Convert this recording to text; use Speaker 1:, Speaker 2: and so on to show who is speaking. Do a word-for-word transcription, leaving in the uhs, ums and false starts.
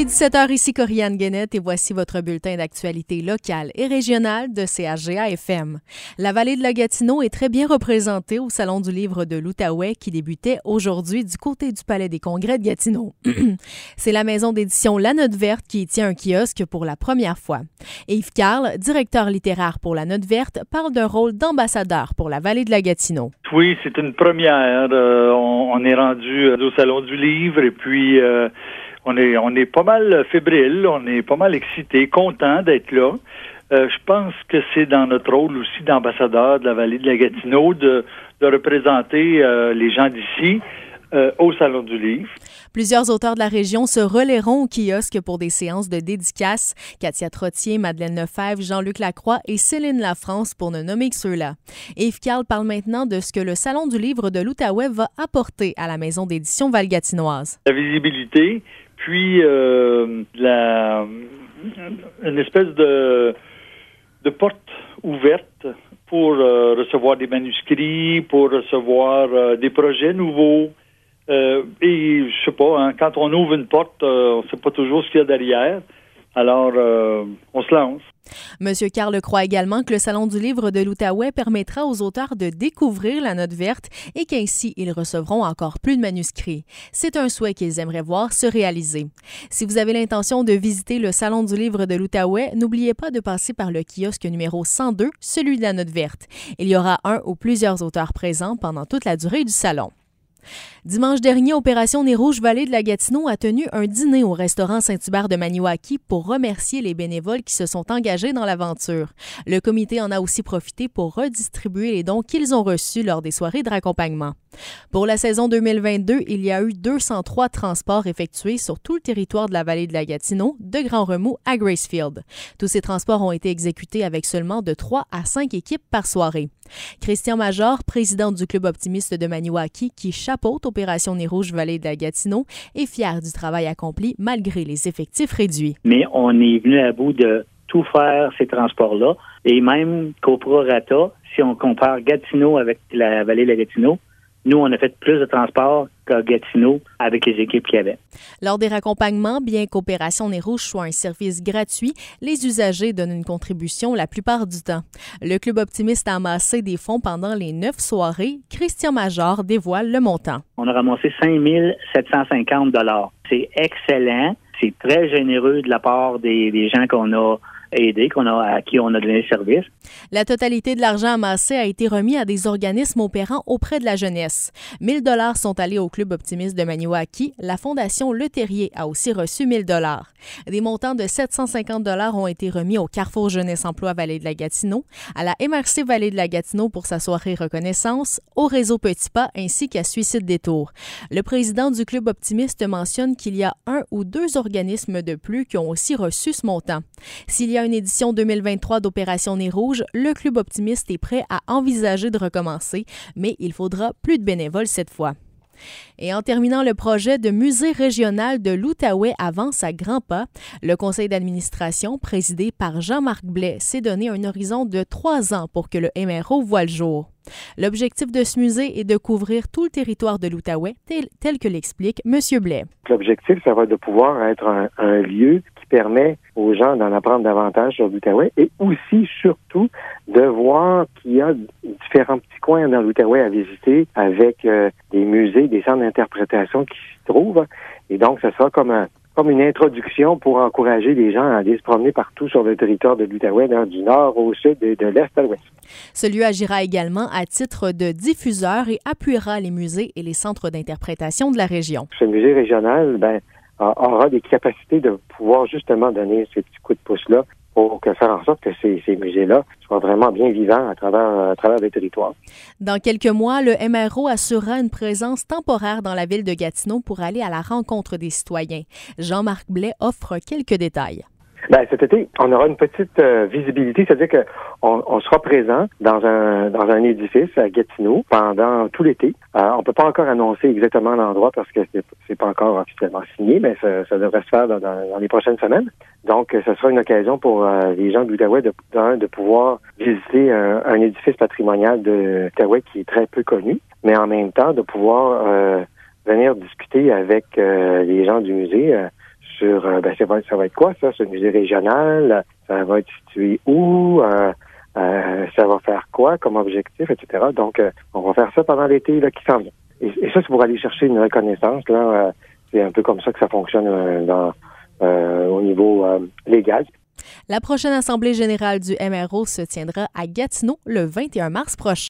Speaker 1: est dix-sept heures, ici Corianne Guénette et voici votre bulletin d'actualité locale et régionale de C H G A F M. La vallée de la Gatineau est très bien représentée au Salon du livre de l'Outaouais qui débutait aujourd'hui du côté du Palais des Congrès de Gatineau. C'est la maison d'édition La Note Verte qui y tient un kiosque pour la première fois. Et Yves Carle, directeur littéraire pour La Note Verte, parle d'un rôle d'ambassadeur pour la vallée de la Gatineau.
Speaker 2: Oui, c'est une première. Euh, on, on est rendu au Salon du livre et puis euh, on est on est pas mal fébrile, on est pas mal excité, content d'être là. Euh, je pense que c'est dans notre rôle aussi d'ambassadeur de la vallée de la Gatineau de, de représenter euh, les gens d'ici euh, au Salon du livre.
Speaker 1: Plusieurs auteurs de la région se relaieront au kiosque pour des séances de dédicaces. Katia Trottier, Madeleine Lefebvre, Jean-Luc Lacroix et Céline Lafrance, pour ne nommer que ceux-là. Yves Carle parle maintenant de ce que le Salon du livre de l'Outaouais va apporter à la maison d'édition valgatinoise.
Speaker 2: La visibilité, puis euh, la, une espèce de, de porte ouverte pour euh, recevoir des manuscrits, pour recevoir euh, des projets nouveaux. Euh, et je sais pas, hein, quand on ouvre une porte, euh, on sait pas toujours ce qu'il y a derrière. Alors, euh, on se lance.
Speaker 1: Monsieur Carle croit également que le Salon du livre de l'Outaouais permettra aux auteurs de découvrir la Note Verte et qu'ainsi, ils recevront encore plus de manuscrits. C'est un souhait qu'ils aimeraient voir se réaliser. Si vous avez l'intention de visiter le Salon du livre de l'Outaouais, n'oubliez pas de passer par le kiosque numéro cent deux, celui de la Note Verte. Il y aura un ou plusieurs auteurs présents pendant toute la durée du salon. Dimanche dernier, Opération Nez Rouge Vallée de la Gatineau a tenu un dîner au restaurant Saint-Hubert de Maniwaki pour remercier les bénévoles qui se sont engagés dans l'aventure. Le comité en a aussi profité pour redistribuer les dons qu'ils ont reçus lors des soirées de raccompagnement. Pour la saison deux mille vingt-deux, il y a eu deux cent trois transports effectués sur tout le territoire de la vallée de la Gatineau, de Grand Remous à Gracefield. Tous ces transports ont été exécutés avec seulement de trois à cinq équipes par soirée. Christian Major, président du Club optimiste de Maniwaki, qui chapeaute Opération Nez Rouge Vallée de la Gatineau, est fier du travail accompli malgré les effectifs réduits.
Speaker 3: Mais on est venu à bout de tout faire ces transports-là et même qu'au prorata, si on compare Gatineau avec la Vallée de la Gatineau, nous, on a fait plus de transports qu'à Gatineau avec les équipes qu'il y avait.
Speaker 1: Lors des raccompagnements, bien qu'Opération Nez Rouge soit un service gratuit, les usagers donnent une contribution la plupart du temps. Le Club optimiste a amassé des fonds pendant les neuf soirées. Christian Major dévoile le montant.
Speaker 3: On a ramassé cinq mille sept cent cinquante dollars. C'est excellent. C'est très généreux de la part des, des gens qu'on a aidés, qu'on a, à qui on a donné le service.
Speaker 1: La totalité de l'argent amassé a été remis à des organismes opérant auprès de la jeunesse. mille dollars sont allés au Club optimiste de Maniwaki. La Fondation Le Terrier a aussi reçu mille dollars. Des montants de sept cent cinquante dollars ont été remis au Carrefour Jeunesse Emploi Vallée de la Gatineau, à la M R C Vallée de la Gatineau pour sa soirée reconnaissance, au réseau Petit Pas ainsi qu'à Suicide Détour. Le président du Club optimiste mentionne qu'il y a un ou deux organismes de plus qui ont aussi reçu ce montant. S'il y a une édition deux mille vingt-trois d'Opération Nez Rouge, le Club optimiste est prêt à envisager de recommencer, mais il faudra plus de bénévoles cette fois. Et en terminant, le projet de musée régional de l'Outaouais avance à grands pas. Le conseil d'administration, présidé par Jean-Marc Blais, s'est donné un horizon de trois ans pour que le M R O voie le jour. L'objectif de ce musée est de couvrir tout le territoire de l'Outaouais, tel, tel que l'explique M. Blais.
Speaker 4: L'objectif, ça va être de pouvoir être un, un lieu qui permet aux gens d'en apprendre davantage sur l'Outaouais et aussi, surtout, de voir qu'il y a différents petits coins dans l'Outaouais à visiter avec euh, des musées, des centres d'interprétation qui s'y trouvent. Et donc, ce sera comme un comme une introduction pour encourager les gens à aller se promener partout sur le territoire de l'Outaouais, du nord au sud et de l'est à l'ouest.
Speaker 1: Ce lieu agira également à titre de diffuseur et appuiera les musées et les centres d'interprétation de la région.
Speaker 4: Ce musée régional ben, aura des capacités de pouvoir justement donner ces petits coups de pouce-là pour que faire en sorte que ces, ces musées-là soient vraiment bien vivants à travers, à travers les territoires.
Speaker 1: Dans quelques mois, le M R O assurera une présence temporaire dans la ville de Gatineau pour aller à la rencontre des citoyens. Jean-Marc Blais offre quelques détails.
Speaker 4: Ben, cet été, on aura une petite euh, visibilité, c'est-à-dire qu'on on sera présent dans un dans un édifice à Gatineau pendant tout l'été. Euh, on peut pas encore annoncer exactement l'endroit parce que c'est, c'est pas encore officiellement signé, mais ça, ça devrait se faire dans, dans, dans les prochaines semaines. Donc, ce sera une occasion pour euh, les gens de l'Outaouais de, de, de pouvoir visiter un, un édifice patrimonial de l'Outaouais qui est très peu connu, mais en même temps de pouvoir euh, venir discuter avec euh, les gens du musée euh, sur, euh, ben, ça va, ça va être quoi, ça? C'est un musée régional? Ça va être situé où? Euh, euh, ça va faire quoi comme objectif, et cetera. Donc, euh, on va faire ça pendant l'été là, qui s'en vient. Et, et ça, c'est pour aller chercher une reconnaissance. Là, euh, c'est un peu comme ça que ça fonctionne euh, dans, euh, au niveau euh, légal.
Speaker 1: La prochaine Assemblée générale du M R O se tiendra à Gatineau le vingt et un mars prochain.